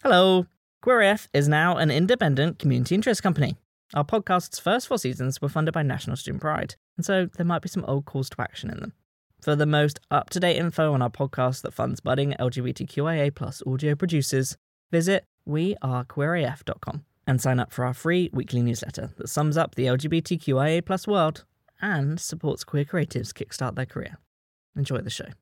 Hello! QueerAF is now an independent community interest company. Our podcast's first 4 seasons were funded by National Student Pride, and so there might be some old calls to action in them. For the most up-to-date info on our podcast that funds budding LGBTQIA+ audio producers, visit wearequeeraf.com and sign up for our free weekly newsletter that sums up the LGBTQIA+ world and supports queer creatives kickstart their career. Enjoy the show.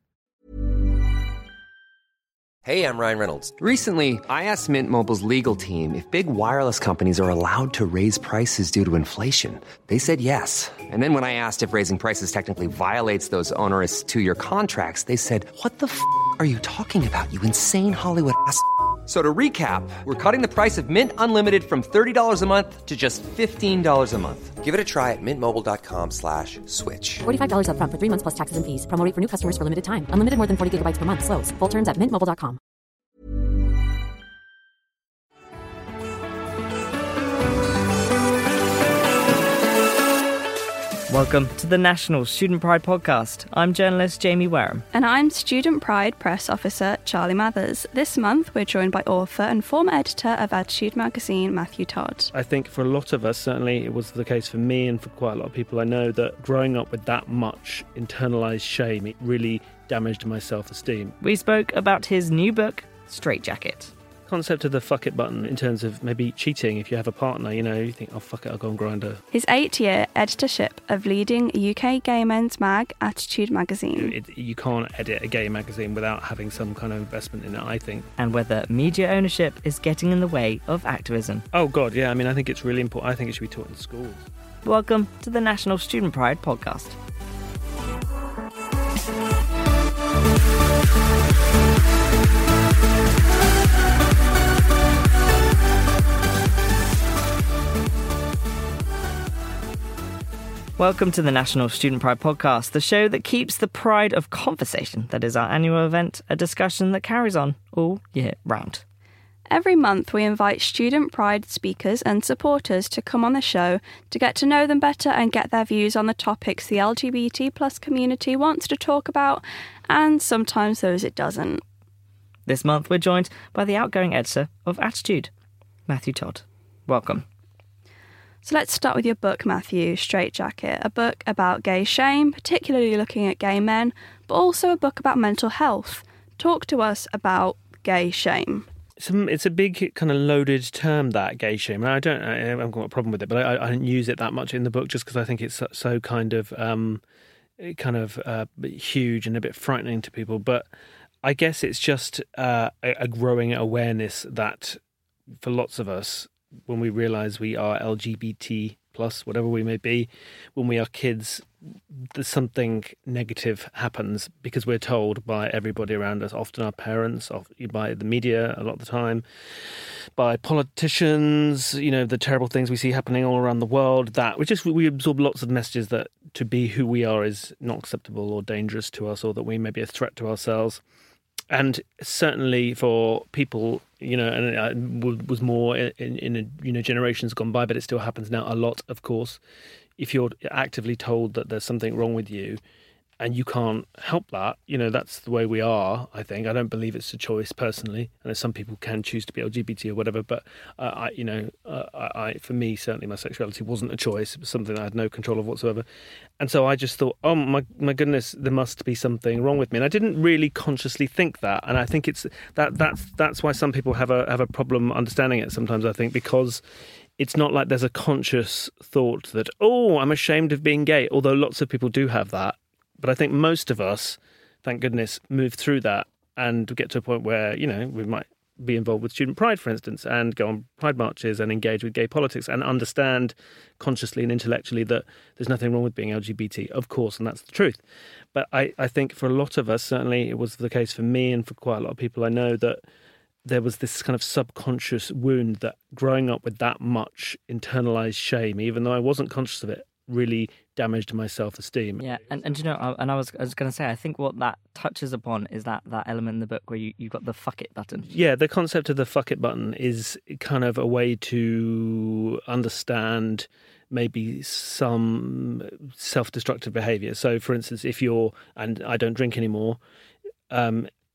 Hey, I'm Ryan Reynolds. Recently, I asked Mint Mobile's legal team if big wireless companies are allowed to raise prices due to inflation. They said yes. And then when I asked if raising prices technically violates those onerous 2-year contracts, they said, "What the f*** are you talking about, you insane Hollywood ass?" So to recap, we're cutting the price of Mint Unlimited from $30 a month to just $15 a month. Give it a try at mintmobile.com/switch. $45 up front for 3 months plus taxes and fees. Promo rate for new customers for limited time. Unlimited more than 40 gigabytes per month. Slows full terms at mintmobile.com. Welcome to the National Student Pride podcast. I'm journalist Jamie Wareham. And I'm Student Pride Press Officer Charlie Mathers. This month we're joined by author and former editor of Attitude magazine, Matthew Todd. I think for a lot of us, certainly it was the case for me and for quite a lot of people I know, that growing up with that much internalised shame, it really damaged my self-esteem. We spoke about his new book, Straitjacket. Concept of the fuck it button in terms of maybe cheating if you have a partner, you think, oh fuck it, I'll go on Grindr. His 8-year editorship of leading UK gay men's mag, Attitude magazine. You can't edit a gay magazine without having some kind of investment in it, I think. And whether media ownership is getting in the way of activism. Oh God, yeah, I think it's really important. I think it should be taught in schools. Welcome to the National Student Pride podcast. Welcome to the National Student Pride podcast, the show that keeps the pride of conversation, that is our annual event, a discussion that carries on all year round. Every month we invite Student Pride speakers and supporters to come on the show to get to know them better and get their views on the topics the LGBT+ community wants to talk about, and sometimes those it doesn't. This month we're joined by the outgoing editor of Attitude, Matthew Todd. Welcome. So let's start with your book, Matthew, Straitjacket, a book about gay shame, particularly looking at gay men, but also a book about mental health. Talk to us about gay shame. It's a big kind of loaded term, that gay shame. I haven't got a problem with it, but I don't use it that much in the book just because I think it's so kind of huge and a bit frightening to people. But I guess it's just a growing awareness that for lots of us, when we realise we are LGBT+, whatever we may be, when we are kids, there's something negative happens because we're told by everybody around us, often our parents, by the media a lot of the time, by politicians, the terrible things we see happening all around the world, that we absorb lots of messages that to be who we are is not acceptable or dangerous to us, or that we may be a threat to ourselves. And certainly for people, and it was more in generations gone by, but it still happens now a lot, of course. If you're actively told that there's something wrong with you and you can't help that, that's the way we are, I think. I don't believe it's a choice personally. And some people can choose to be LGBT or whatever, but for me, certainly my sexuality wasn't a choice. It was something I had no control of whatsoever. And so I just thought, oh my goodness, there must be something wrong with me. And I didn't really consciously think that. And I think it's that's why some people have a problem understanding it sometimes, I think, because it's not like there's a conscious thought that, oh, I'm ashamed of being gay, although lots of people do have that. But I think most of us, thank goodness, move through that and get to a point where, we might be involved with Student Pride, for instance, and go on Pride marches and engage with gay politics and understand consciously and intellectually that there's nothing wrong with being LGBT, of course, and that's the truth. But I think for a lot of us, certainly it was the case for me and for quite a lot of people I know, that there was this kind of subconscious wound that growing up with that much internalized shame, even though I wasn't conscious of it, really damaged my self-esteem. Yeah, and I was going to say, I think what that touches upon is that element in the book where you've got the fuck it button. Yeah, the concept of the fuck it button is kind of a way to understand maybe some self-destructive behaviour. So, for instance, if and I don't drink anymore,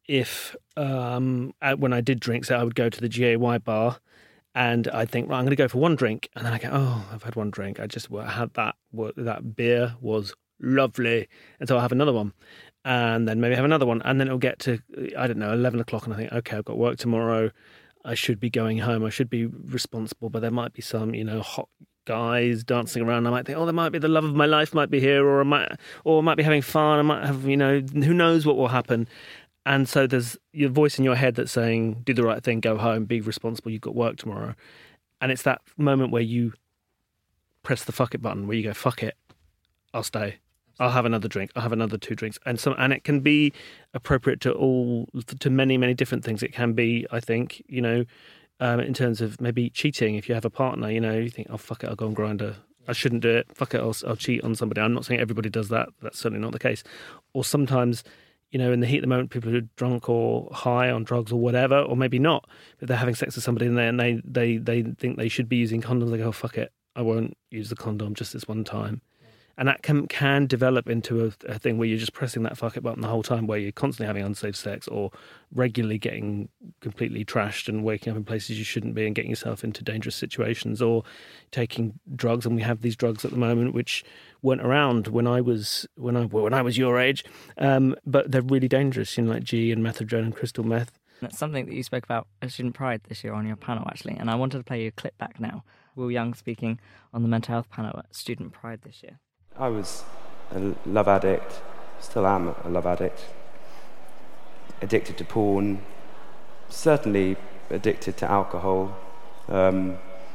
if when I did drink, so I would go to the GAY bar and I'd think, right, I'm going to go for one drink. And then I go, oh, I've had one drink. I had that beer was lovely. And so I'll have another one. And then maybe have another one. And then it'll get to, I don't know, 11 o'clock. And I think, okay, I've got work tomorrow. I should be going home. I should be responsible. But there might be some, hot guys dancing around. I might think, oh, there might be the love of my life might be here. Or I might be having fun. I might have, who knows what will happen. And so there's your voice in your head that's saying, do the right thing, go home, be responsible, you've got work tomorrow. And it's that moment where you press the fuck it button, where you go, fuck it, I'll stay. I'll have another drink. I'll have another 2 drinks. And it can be appropriate to many, many different things. It can be, I think, in terms of maybe cheating. If you have a partner, you think, oh, fuck it, I'll go on Grindr. I shouldn't do it. Fuck it, I'll cheat on somebody. I'm not saying everybody does that. That's certainly not the case. Or sometimes, in the heat of the moment, people who are drunk or high on drugs or whatever, or maybe not, but they're having sex with somebody and they think they should be using condoms. They go, oh, fuck it, I won't use the condom just this one time. And that can develop into a thing where you're just pressing that fuck it button the whole time, where you're constantly having unsafe sex or regularly getting completely trashed and waking up in places you shouldn't be and getting yourself into dangerous situations, or taking drugs. And we have these drugs at the moment which weren't around when I was your age, but they're really dangerous, like G and methadone and crystal meth. That's something that you spoke about at Student Pride this year on your panel, actually, and I wanted to play you a clip back now. Will Young speaking on the mental health panel at Student Pride this year. I was a love addict, still am a love addict, addicted to porn, certainly addicted to alcohol, and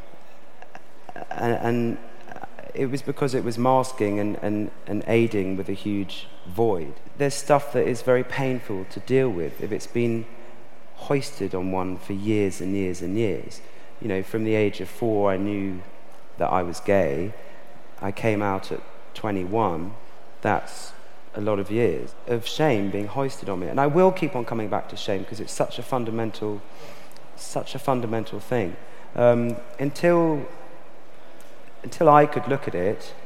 it was because it was masking and aiding with a huge void. There's stuff that is very painful to deal with if it's been hoisted on one for years and years and years. From the age of 4, I knew that I was gay. I came out at 21. That's a lot of years of shame being hoisted on me, and I will keep on coming back to shame because it's such a fundamental thing. Until I could look at it,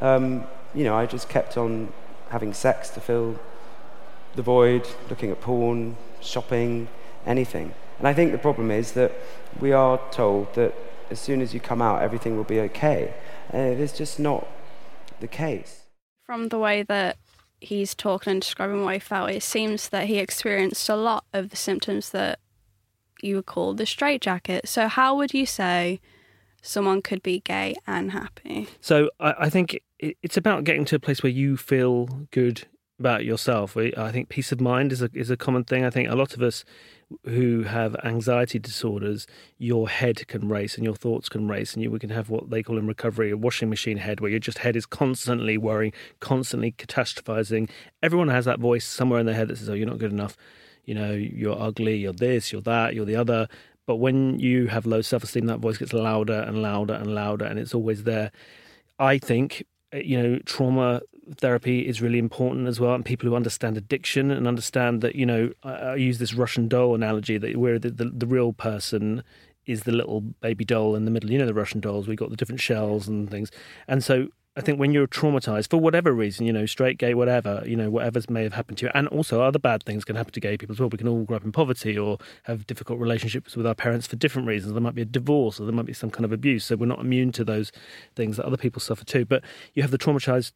I just kept on having sex to fill the void, looking at porn, shopping, anything. And I think the problem is that we are told that as soon as you come out, everything will be okay. And it is just not the case. From the way that he's talking and describing what he felt, it seems that he experienced a lot of the symptoms that you would call the straitjacket. So how would you say someone could be gay and happy? So I think it's about getting to a place where you feel good about yourself. I think peace of mind is a common thing. I think a lot of us who have anxiety disorders, your head can race and your thoughts can race, and we can have what they call in recovery a washing machine head, where your head is constantly worrying, constantly catastrophizing. Everyone has that voice somewhere in their head that says, oh, you're not good enough, you're ugly, you're this, you're that, you're the other. But when you have low self-esteem, that voice gets louder and louder and louder, and it's always there. I think, trauma therapy is really important as well, and people who understand addiction and understand that, I use this Russian doll analogy, that where the real person is the little baby doll in the middle. The Russian dolls, we've got the different shells and things. And so I think when you're traumatized for whatever reason, straight, gay, whatever, whatever may have happened to you, and also other bad things can happen to gay people as well. We can all grow up in poverty or have difficult relationships with our parents for different reasons. There might be a divorce or there might be some kind of abuse. So we're not immune to those things that other people suffer too. But you have the traumatized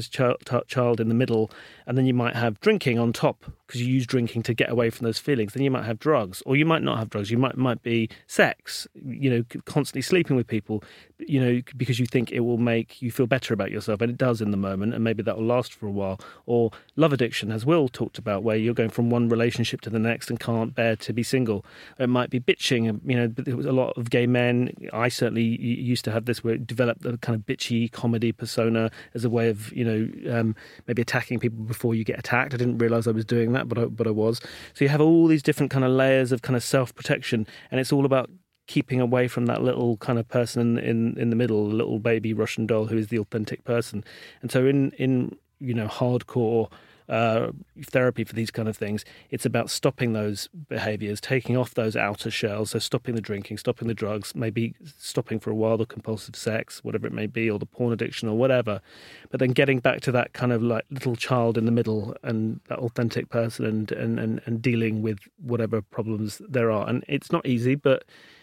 child in the middle, and then you might have drinking on top because you use drinking to get away from those feelings. Then you might have drugs, or you might not have drugs. You might be sex, constantly sleeping with people, because you think it will make you feel better about yourself, and it does in the moment, and maybe that will last for a while. Or love addiction, as Will talked about, where you're going from one relationship to the next and can't bear to be single. It might be bitching, but there was a lot of gay men. I certainly used to have this, where it developed a kind of bitchy comedy persona as a way of, maybe attacking people before you get attacked. I didn't realise I was doing that, but I was. So you have all these different kind of layers of kind of self-protection, and it's all about keeping away from that little kind of person in the middle, the little baby Russian doll who is the authentic person. And so in hardcore therapy for these kind of things. It's about stopping those behaviours, taking off those outer shells, so stopping the drinking, stopping the drugs, maybe stopping for a while the compulsive sex, whatever it may be, or the porn addiction or whatever, but then getting back to that kind of like little child in the middle and that authentic person and dealing with whatever problems there are. And it's not easy, but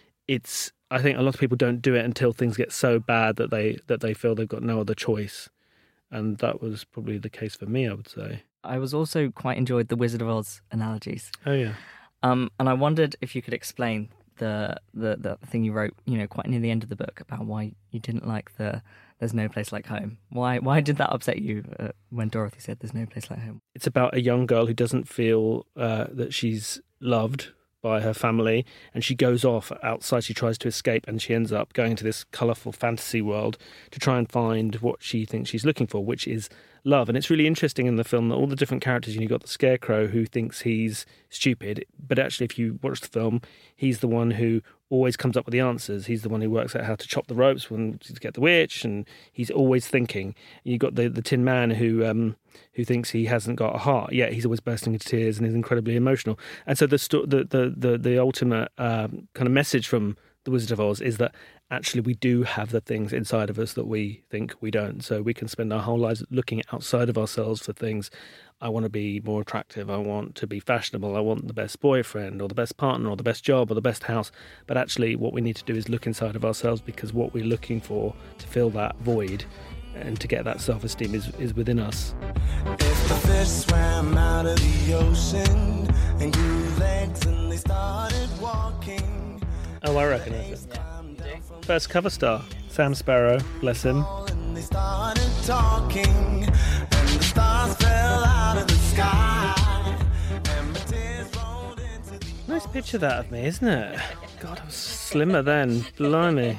I think a lot of people don't do it until things get so bad that they feel they've got no other choice. And that was probably the case for me, I would say. I was also quite enjoyed the Wizard of Oz analogies. Oh, yeah. And I wondered if you could explain the thing you wrote, quite near the end of the book about why you didn't like the "There's no place like home." Why did that upset you when Dorothy said "There's no place like home"? It's about a young girl who doesn't feel that she's loved by her family, and she goes off outside. She tries to escape, and she ends up going into this colourful fantasy world to try and find what she thinks she's looking for, which is love. And it's really interesting in the film that all the different characters, you've got the Scarecrow who thinks he's stupid, but actually if you watch the film, he's the one who always comes up with the answers. He's the one who works out how to chop the ropes to get the witch, and he's always thinking. You've got the Tin Man who thinks he hasn't got a heart, yet he's always bursting into tears and is incredibly emotional. And so the ultimate kind of message from The Wizard of Oz is that actually we do have the things inside of us that we think we don't. So we can spend our whole lives looking outside of ourselves for things. I want to be more attractive. I want to be fashionable. I want the best boyfriend or the best partner or the best job or the best house. But actually what we need to do is look inside of ourselves, because what we're looking for to fill that void and to get that self-esteem is within us. If the fish swam out of the ocean and grew legs and they started walking. Oh, I recognise it. First cover star, Sam Sparrow, bless him. And they started talking and the stars fell out of the sky and my tears rolled into the... Nice picture that of me, isn't it? God, I was slimmer then. Blimey.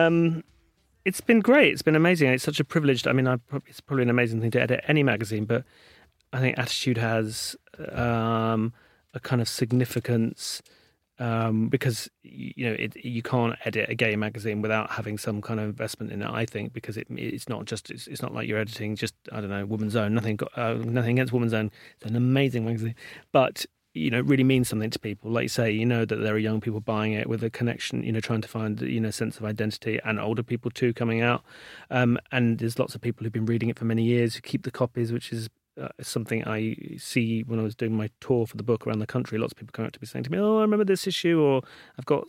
It's been great. It's been amazing. It's such a privilege. I mean, it's probably an amazing thing to edit any magazine, but I think Attitude has a kind of significance because you can't edit a gay magazine without having some kind of investment in it. I think because it's not like you're editing just, I don't know, Woman's Own. Nothing against Woman's Own. It's an amazing magazine, but it really means something to people. Like you say, that there are young people buying it with a connection, trying to find, a sense of identity, and older people too coming out. And there's lots of people who've been reading it for many years who keep the copies, which is something I see when I was doing my tour for the book around the country. Lots of people come up to me saying to me, "Oh, I remember this issue," or "I've got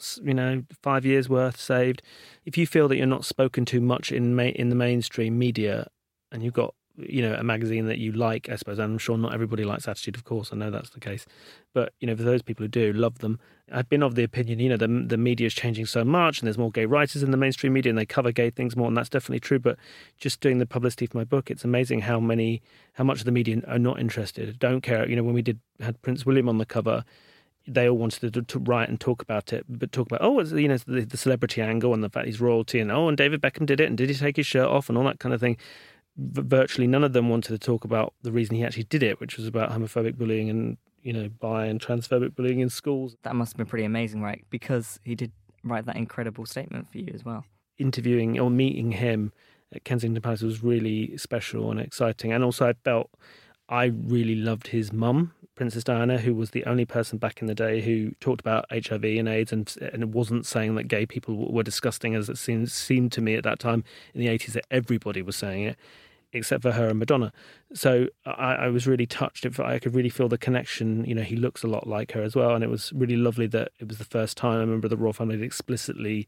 5 years worth saved." If you feel that you're not spoken to much in the mainstream media, and you've got a magazine that you like, I suppose, and I'm sure not everybody likes Attitude, of course, I know that's the case, but for those people who do love them, I've been of the opinion the media is changing so much, and there's more gay writers in the mainstream media, and they cover gay things more, and that's definitely true. But just doing the publicity for my book, it's amazing how much of the media are not interested, don't care. When we had Prince William on the cover, they all wanted to write and talk about it, but talk about the celebrity angle and the fact he's royalty, and David Beckham did it, and did he take his shirt off, and all that kind of thing. Virtually none of them wanted to talk about the reason he actually did it, which was about homophobic bullying and bi and transphobic bullying in schools. That must have been pretty amazing, right? Because he did write that incredible statement for you as well. Interviewing or meeting him at Kensington Palace was really special and exciting, and also I felt I really loved his mum, Princess Diana, who was the only person back in the day who talked about HIV and AIDS and it wasn't saying that gay people were disgusting, as it seemed to me at that time in the 80s that everybody was saying it, except for her and Madonna. So I was really touched. I could really feel the connection. He looks a lot like her as well, and it was really lovely that it was the first time I remember the royal family had explicitly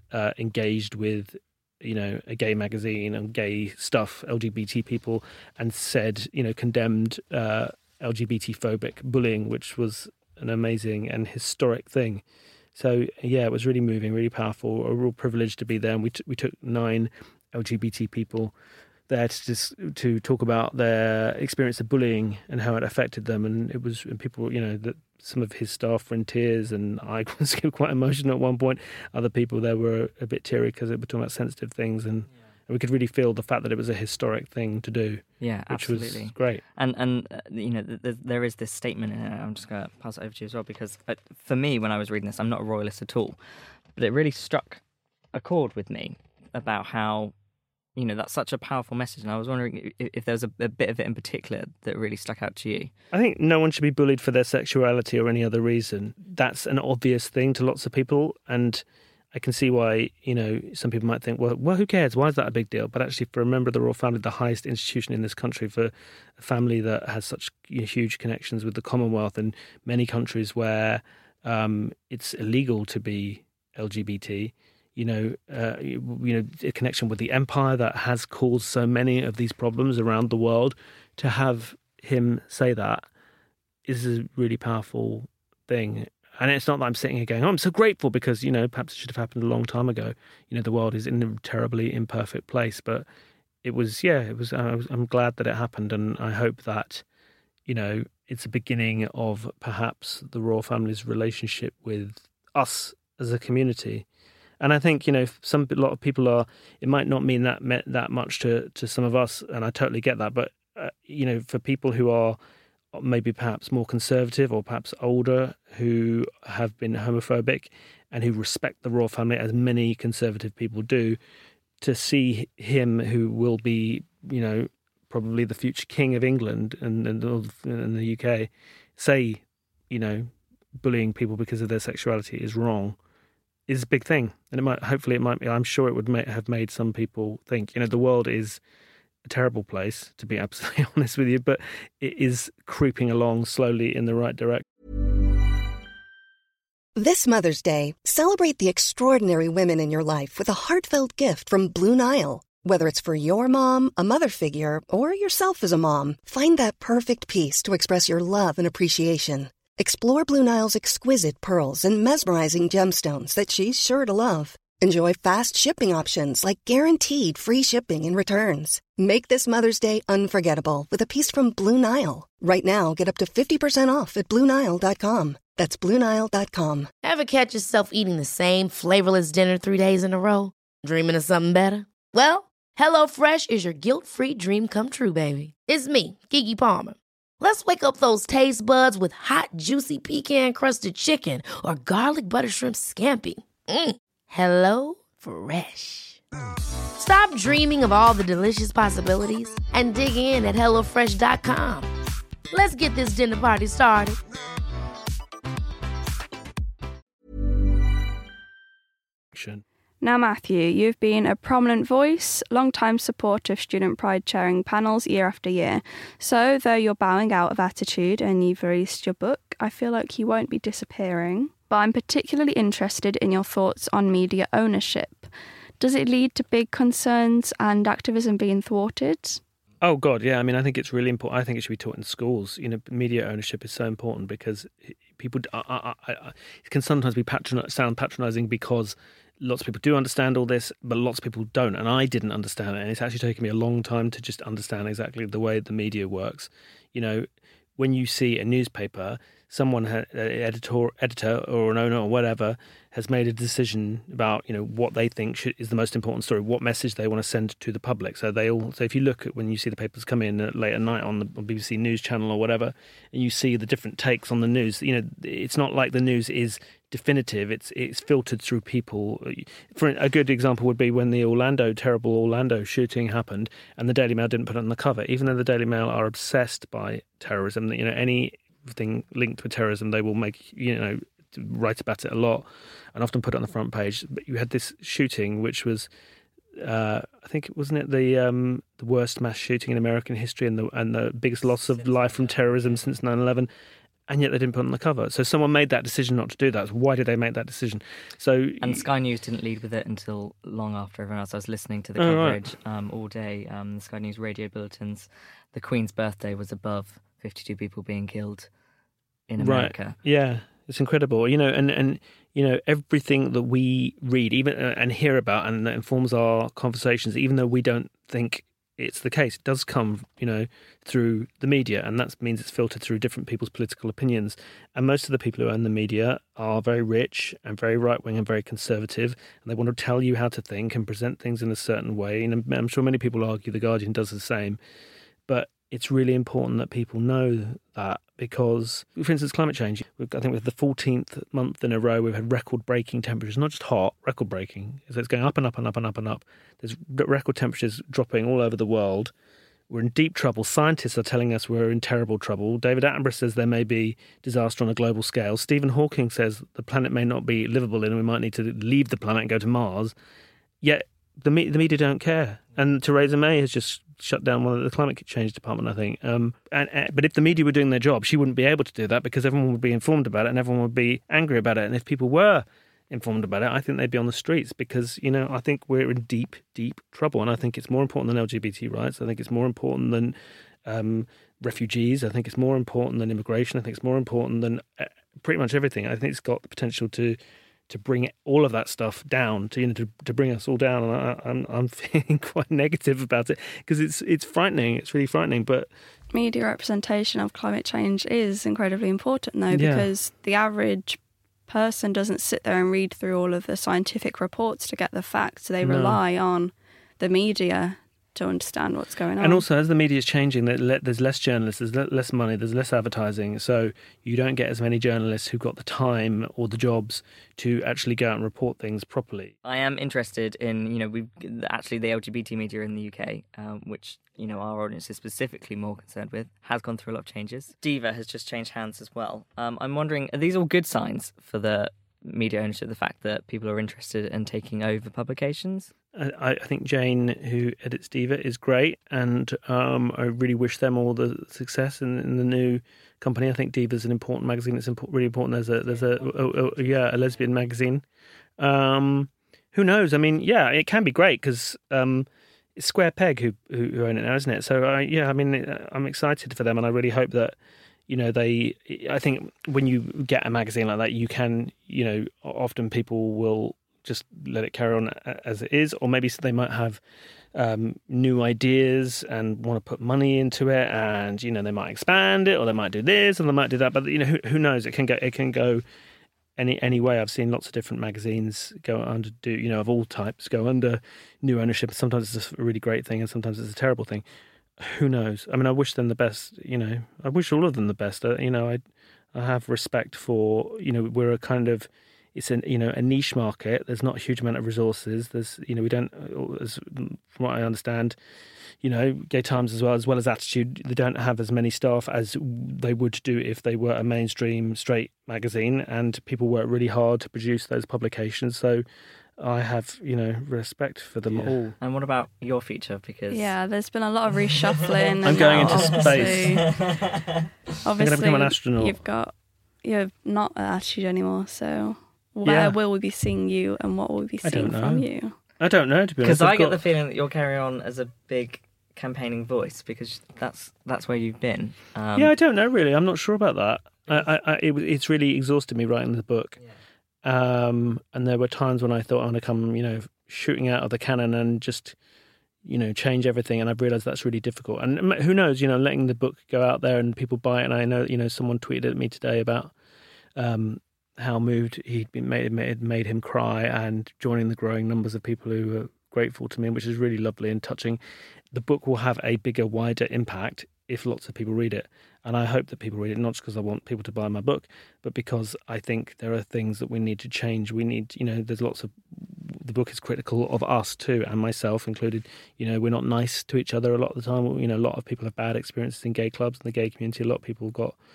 engaged with a gay magazine and gay stuff, LGBT people, and said, condemned LGBT-phobic bullying, which was an amazing and historic thing. So, yeah, it was really moving, really powerful, a real privilege to be there. And we took 9 LGBT people there to talk about their experience of bullying and how it affected them. And people, that some of his staff were in tears, and I was quite emotional at one point. Other people there were a bit teary because they were talking about sensitive things, and we could really feel the fact that it was a historic thing to do. Yeah, which absolutely. was great. And there is this statement in it. I'm just going to pass it over to you as well, because for me, when I was reading this, I'm not a royalist at all, but it really struck a chord with me about how that's such a powerful message. And I was wondering if there was a bit of it in particular that really stuck out to you. I think no one should be bullied for their sexuality or any other reason. That's an obvious thing to lots of people. And I can see why, some people might think, well, who cares? Why is that a big deal? But actually, for a member of the royal family, the highest institution in this country, for a family that has such huge connections with the Commonwealth and many countries where it's illegal to be LGBT, a connection with the empire that has caused so many of these problems around the world, to have him say that is a really powerful thing. And it's not that I'm sitting here going, I'm so grateful because, perhaps it should have happened a long time ago. The world is in a terribly imperfect place. But I'm glad that it happened. And I hope that, it's a beginning of perhaps the royal family's relationship with us as a community. And I think, a lot of people it might not mean that much to some of us. And I totally get that. But, for people who are maybe perhaps more conservative or perhaps older, who have been homophobic and who respect the royal family, as many conservative people do, to see him, who will be, probably the future king of England and the UK, say, bullying people because of their sexuality is wrong, is a big thing. And I'm sure it would have made some people think, the world is a terrible place, to be absolutely honest with you, but it is creeping along slowly in the right direction. This Mother's Day, celebrate the extraordinary women in your life with a heartfelt gift from Blue Nile. Whether it's for your mom, a mother figure, or yourself as a mom, find that perfect piece to express your love and appreciation. Explore Blue Nile's exquisite pearls and mesmerizing gemstones that she's sure to love. Enjoy fast shipping options like guaranteed free shipping and returns. Make this Mother's Day unforgettable with a piece from Blue Nile. Right now, get up to 50% off at BlueNile.com. That's BlueNile.com. Ever catch yourself eating the same flavorless dinner 3 days in a row? Dreaming of something better? Well, HelloFresh is your guilt-free dream come true, baby. It's me, Keke Palmer. Let's wake up those taste buds with hot, juicy pecan-crusted chicken or garlic butter shrimp scampi. Hello Fresh. Stop dreaming of all the delicious possibilities and dig in at HelloFresh.com. Let's get this dinner party started. Now, Matthew, you've been a prominent voice, long-time supporter of Student Pride chairing panels year after year. So, though you're bowing out of attitude and you've released your book, I feel like you won't be disappearing. But I'm particularly interested in your thoughts on media ownership. Does it lead to big concerns and activism being thwarted? Oh, God, yeah. I mean, I think it's really important. I think it should be taught in schools. Media ownership is so important because people it can sometimes be sound patronising because lots of people do understand all this, but lots of people don't. And I didn't understand it. And it's actually taken me a long time to just understand exactly the way the media works. When you see a newspaper, someone, an editor or an owner or whatever, has made a decision about what they think is the most important story, what message they want to send to the public. So if you look at when you see the papers come in late at night on the BBC News channel or whatever, and you see the different takes on the news, it's not like the news is definitive. It's filtered through people. For a good example would be when the terrible Orlando shooting happened, and the Daily Mail didn't put it on the cover, even though the Daily Mail are obsessed by terrorism. Anything linked with terrorism, they will write about it a lot and often put it on the front page. But you had this shooting, which was, I think, wasn't it the worst mass shooting in American history and the biggest loss of life from terrorism since 9/11, and yet they didn't put it on the cover. So someone made that decision not to do that. So why did they make that decision? And Sky News didn't lead with it until long after everyone else. I was listening to the coverage all day. The Sky News radio bulletins. The Queen's birthday was above 52 people being killed in America. Right. Yeah, it's incredible. And everything that we read, even and hear about, and that informs our conversations, even though we don't think it's the case, it does come, through the media, and that means it's filtered through different people's political opinions. And most of the people who own the media are very rich and very right-wing and very conservative, and they want to tell you how to think and present things in a certain way. And I'm sure many people argue The Guardian does the same. But it's really important that people know that, because, for instance, climate change, I think with the 14th month in a row, we've had record-breaking temperatures, not just hot, record-breaking. So it's going up and up and up and up and up. There's record temperatures dropping all over the world. We're in deep trouble. Scientists are telling us we're in terrible trouble. David Attenborough says there may be disaster on a global scale. Stephen Hawking says the planet may not be livable and we might need to leave the planet and go to Mars. Yet the media don't care. And Theresa May has just shut down one of the climate change department, I think. But if the media were doing their job, she wouldn't be able to do that because everyone would be informed about it and everyone would be angry about it. And if people were informed about it, I think they'd be on the streets because, I think we're in deep, deep trouble. And I think it's more important than LGBT rights. I think it's more important than refugees. I think it's more important than immigration. I think it's more important than pretty much everything. I think it's got the potential to bring all of that stuff down, to bring us all down. And I'm feeling quite negative about it because it's frightening. It's really frightening. But media representation of climate change is incredibly important, though, because the average person doesn't sit there and read through all of the scientific reports to get the facts. They rely on the media to understand what's going on. And also, as the media is changing, there's less journalists, there's less money, there's less advertising, so you don't get as many journalists who've got the time or the jobs to actually go out and report things properly. I am interested in, actually the LGBT media in the UK, which, our audience is specifically more concerned with, has gone through a lot of changes. Diva has just changed hands as well. I'm wondering, are these all good signs for the media ownership, the fact that people are interested in taking over publications? I think Jane, who edits Diva, is great, and I really wish them all the success in the new company. I think Diva's an important magazine. It's really important. There's a lesbian magazine. Who knows? I mean, it can be great because it's Square Peg who own it now, isn't it? So I'm excited for them, and I really hope that I think when you get a magazine like that, you can, often people will just let it carry on as it is, or maybe they might have new ideas and want to put money into it, and they might expand it, or they might do this and they might do that. But who knows? It can go any way. I've seen lots of different magazines go under of all types go under new ownership. Sometimes it's a really great thing, and sometimes it's a terrible thing. Who knows? I mean, I wish them the best. I wish all of them the best. I have respect for. We're a kind of. It's a niche market. There's not a huge amount of resources. There's we don't, from what I understand, Gay Times as well as Attitude, they don't have as many staff as they would do if they were a mainstream straight magazine, and people work really hard to produce those publications. So I have respect for them all. And what about your future? Because there's been a lot of reshuffling. I'm going into space. Obviously, I'm going to become an astronaut. You're not at Attitude anymore, so. Where will we be seeing you, and what will we be seeing from you? I don't know, to be honest. Because I get the feeling that you'll carry on as a big campaigning voice, because that's where you've been. I don't know, really. I'm not sure about that. It's really exhausted me writing the book. Yeah. And there were times when I thought I want to come, shooting out of the cannon and just, change everything. And I've realised that's really difficult. And who knows, letting the book go out there and people buy it. And I know, someone tweeted at me today about how moved he'd been made him cry, and joining the growing numbers of people who are grateful to me, which is really lovely and touching. The book will have a bigger, wider impact if lots of people read it. And I hope that people read it, not just because I want people to buy my book, but because I think there are things that we need to change. We need, there's lots of, the book is critical of us too, and myself included. We're not nice to each other a lot of the time. A lot of people have bad experiences in gay clubs and the gay community. A lot of people have got,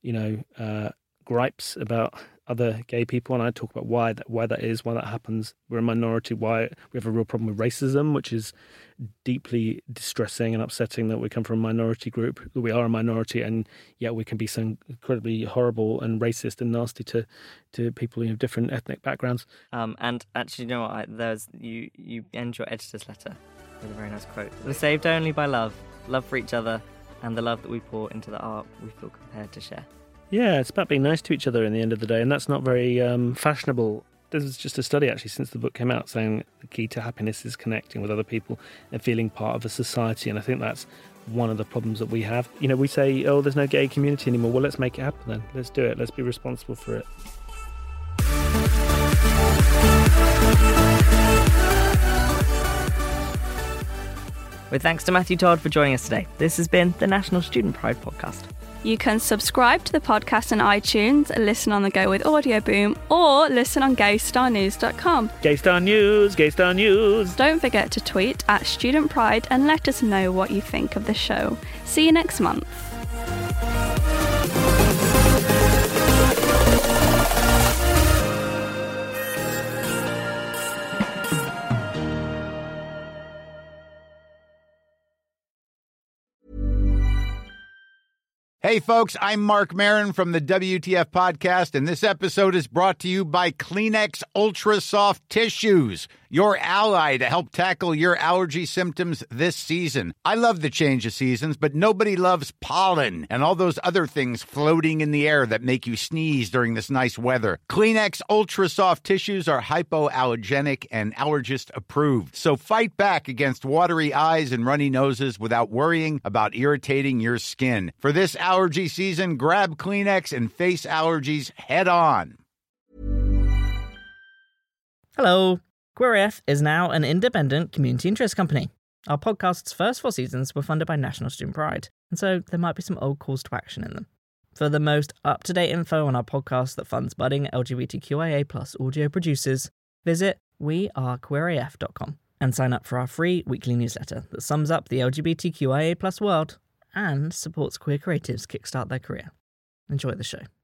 gripes about other gay people, and I talk about why that is, why that happens. We're a minority, why we have a real problem with racism, which is deeply distressing and upsetting, that we come from a minority group, that we are a minority, and yet we can be so incredibly horrible and racist and nasty to people of different ethnic backgrounds. And actually, you end your editor's letter with a very nice quote. We're saved only by love for each other, and the love that we pour into the art we feel compelled to share. Yeah, it's about being nice to each other in the end of the day, and that's not very fashionable. There's just a study, actually, since the book came out, saying the key to happiness is connecting with other people and feeling part of a society, and I think that's one of the problems that we have. We say, oh, there's no gay community anymore. Well, let's make it happen then. Let's do it. Let's be responsible for it. With thanks to Matthew Todd for joining us today. This has been the National Student Pride Podcast. You can subscribe to the podcast on iTunes, listen on the go with Audio Boom, or listen on gaystarnews.com. Gaystar News, Gaystar News. Don't forget to tweet at Student Pride and let us know what you think of the show. See you next month. Hey, folks, I'm Mark Maron from the WTF Podcast, and this episode is brought to you by Kleenex Ultra Soft Tissues, your ally to help tackle your allergy symptoms this season. I love the change of seasons, but nobody loves pollen and all those other things floating in the air that make you sneeze during this nice weather. Kleenex Ultra Soft Tissues are hypoallergenic and allergist approved, so fight back against watery eyes and runny noses without worrying about irritating your skin. For this allergy season, grab Kleenex and face allergies head on. Hello. Queer AF is now an independent community interest company. Our podcast's first 4 seasons were funded by National Student Pride, and so there might be some old calls to action in them. For the most up-to-date info on our podcast that funds budding LGBTQIA+ audio producers, visit wearequeeraf.com and sign up for our free weekly newsletter that sums up the LGBTQIA+ world and supports queer creatives kickstart their career. Enjoy the show.